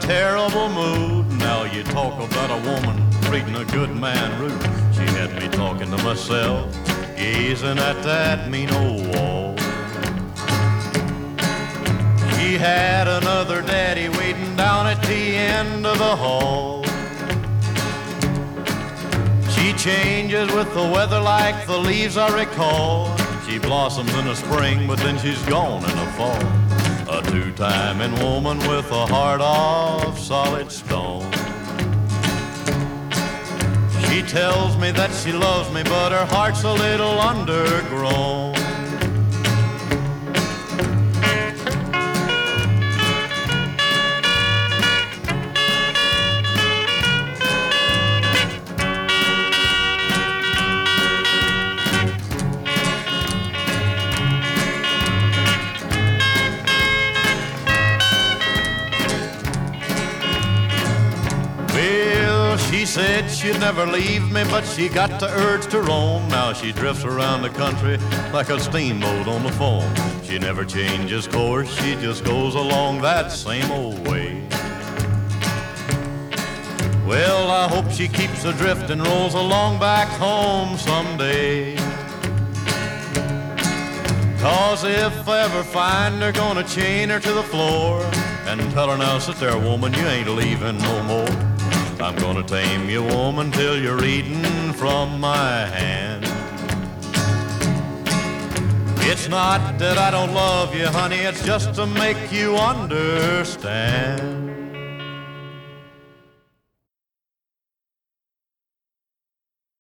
terrible mood. Now you talk about a woman treating a good man rude. She had me talking to myself, gazing at that mean old wall. She had another daddy waiting down at the end of the hall. She changes with the weather like the leaves I recall. She blossoms in the spring, but then she's gone in the fall. A two-timing woman with a heart of solid stone. She tells me that she loves me, but her heart's a little undergrown. She said she'd never leave me, but she got the urge to roam. Now she drifts around the country like a steamboat on the foam. She never changes course, she just goes along that same old way. Well, I hope she keeps adrift and rolls along back home someday. 'Cause if I ever find her, gonna chain her to the floor and tell her, now sit there, woman, you ain't leaving no more. I'm gonna tame you, woman, till you're eating from my hand. It's not that I don't love you, honey, it's just to make you understand.